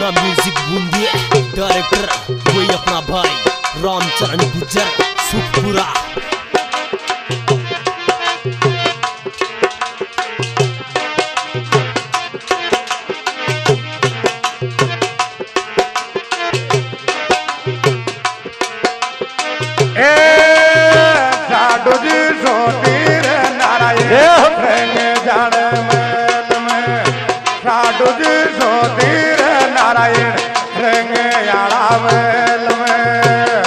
Poona music Bundi director वही अपना भाई रामचरण गुज्जर सुखपुरा। नारायण रंगयाड़ा मेल में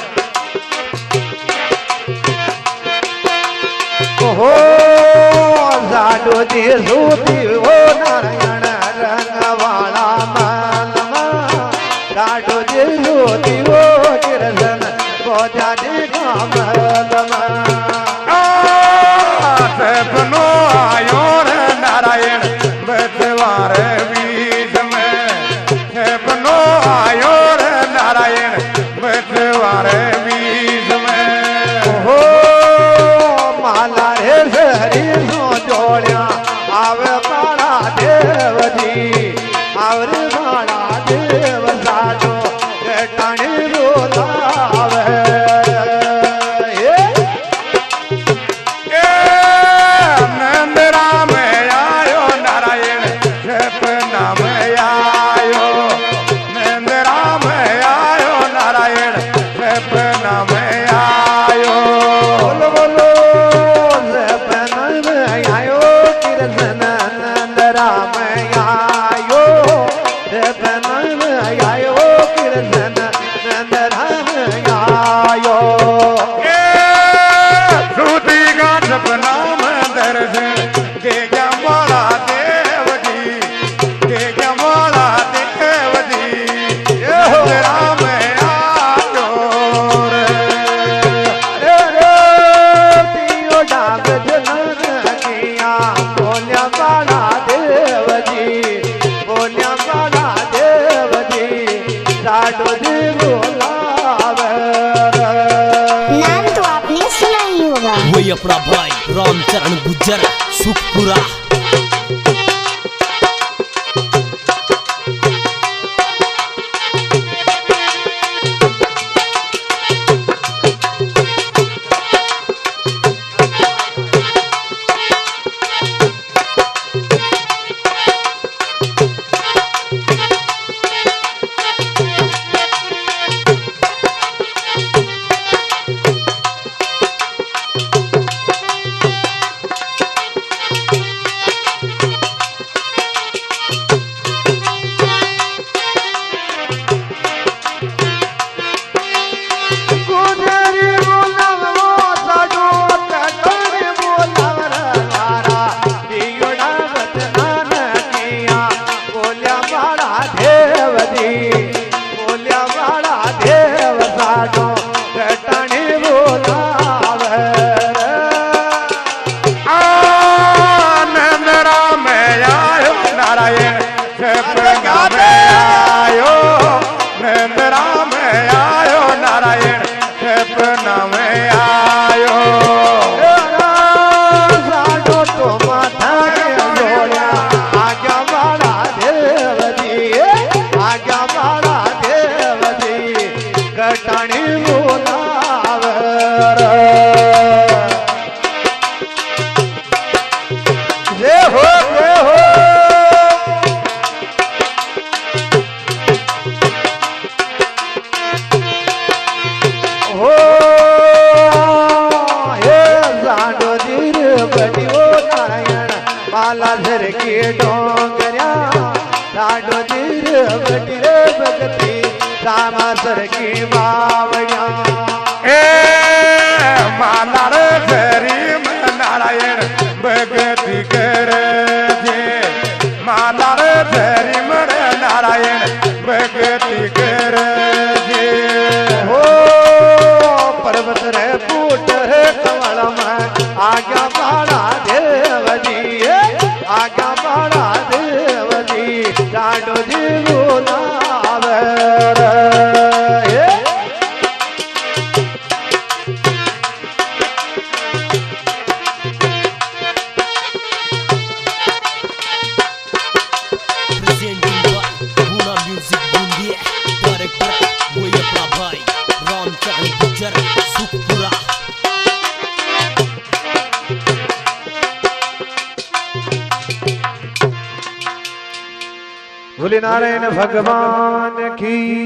हो साडो जी सूती हो नारायण रंगवाड़ा मेल में साडो जी सूती हो कृष्ण बोझा जी का मेल में सपनो आयो रे नारायण बतवारे बीच में सपनो आयो रे नारायण बतवारे बीच में हो माला रे हरी सो जोड़िया आवे बाड़ा देव जी आवे बाड़ा देव साडो गटाणी बोलावे वही अपना भाई रामचरण गुज्जर सुखपुरा। माला धर के डोंगरिया लाडो धीर बटिरे भगती रामा सर की बावड़िया माला रे धरी नारायण भगती कर माला रे धरी नारायण भगती कर हो पर्वत रे फूट रे कमल में आज्ञा पाड़ा देव जी आज्ञा पाड़ा देव जी लाडो जी बोलावे Presenting by Puna Music भोले नारायण भगवान की